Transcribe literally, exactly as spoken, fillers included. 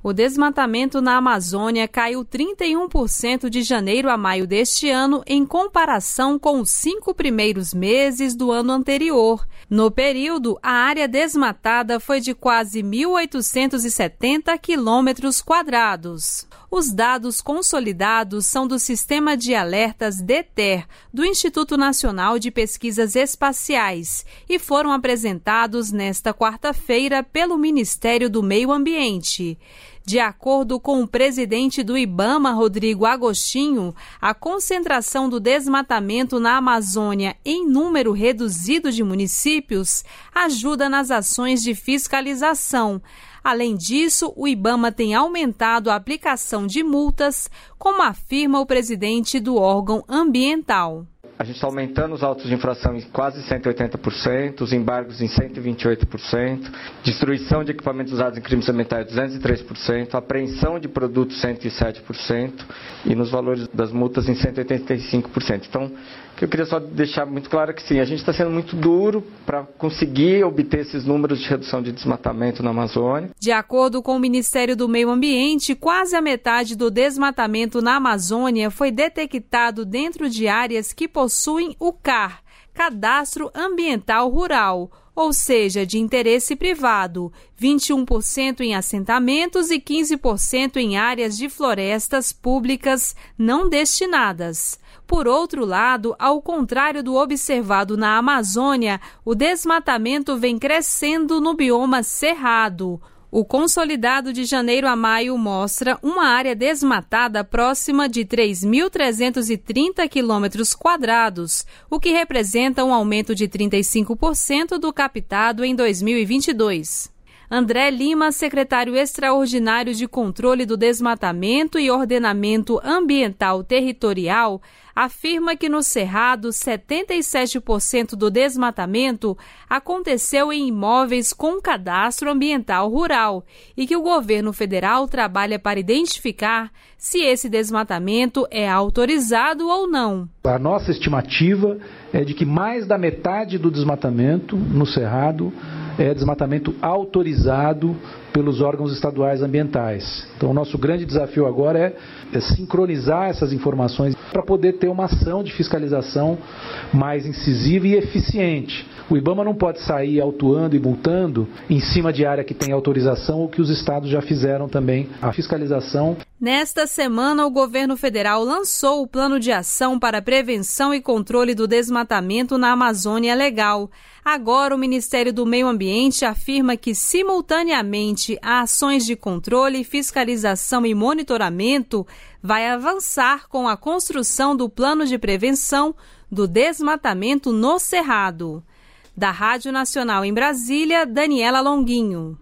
O desmatamento na Amazônia caiu trinta e um por cento de janeiro a maio deste ano em comparação com os cinco primeiros meses do ano anterior. No período, a área desmatada foi de quase mil oitocentos e setenta quilômetros quadrados. Os dados consolidados são do Sistema de Alertas DETER, do Instituto Nacional de Pesquisas Espaciais, e foram apresentados nesta quarta-feira pelo Ministério do Meio Ambiente. De acordo com o presidente do IBAMA, Rodrigo Agostinho, a concentração do desmatamento na Amazônia em número reduzido de municípios ajuda nas ações de fiscalização. Além disso, o IBAMA tem aumentado a aplicação de multas, como afirma o presidente do órgão ambiental. A gente está aumentando os autos de infração em quase cento e oitenta por cento, os embargos em cento e vinte e oito por cento, destruição de equipamentos usados em crimes ambientais duzentos e três por cento, apreensão de produtos cento e sete por cento e nos valores das multas em cento e oitenta e cinco por cento. Então, eu queria só deixar muito claro que sim, a gente está sendo muito duro para conseguir obter esses números de redução de desmatamento na Amazônia. De acordo com o Ministério do Meio Ambiente, quase a metade do desmatamento na Amazônia foi detectado dentro de áreas que possuem o C A R, Cadastro Ambiental Rural, ou seja, de interesse privado, vinte e um por cento em assentamentos e quinze por cento em áreas de florestas públicas não destinadas. Por outro lado, ao contrário do observado na Amazônia, o desmatamento vem crescendo no bioma cerrado. O consolidado de janeiro a maio mostra uma área desmatada próxima de três mil trezentos e trinta quilômetros quadrados, o que representa um aumento de trinta e cinco por cento do captado em dois mil e vinte e dois. André Lima, secretário extraordinário de Controle do Desmatamento e Ordenamento Ambiental Territorial, afirma que no Cerrado, setenta e sete por cento do desmatamento aconteceu em imóveis com cadastro ambiental rural e que o governo federal trabalha para identificar se esse desmatamento é autorizado ou não. A nossa estimativa é de que mais da metade do desmatamento no Cerrado é desmatamento autorizado pelos órgãos estaduais ambientais. Então, o nosso grande desafio agora é, é sincronizar essas informações para poder ter uma ação de fiscalização mais incisiva e eficiente. O IBAMA não pode sair autuando e multando em cima de área que tem autorização ou que os estados já fizeram também a fiscalização. Nesta semana, o governo federal lançou o Plano de Ação para a Prevenção e Controle do Desmatamento na Amazônia Legal. Agora, o Ministério do Meio Ambiente afirma que, simultaneamente a ações de controle, fiscalização e monitoramento, vai avançar com a construção do Plano de Prevenção do Desmatamento no Cerrado. Da Rádio Nacional em Brasília, Daniela Longuinho.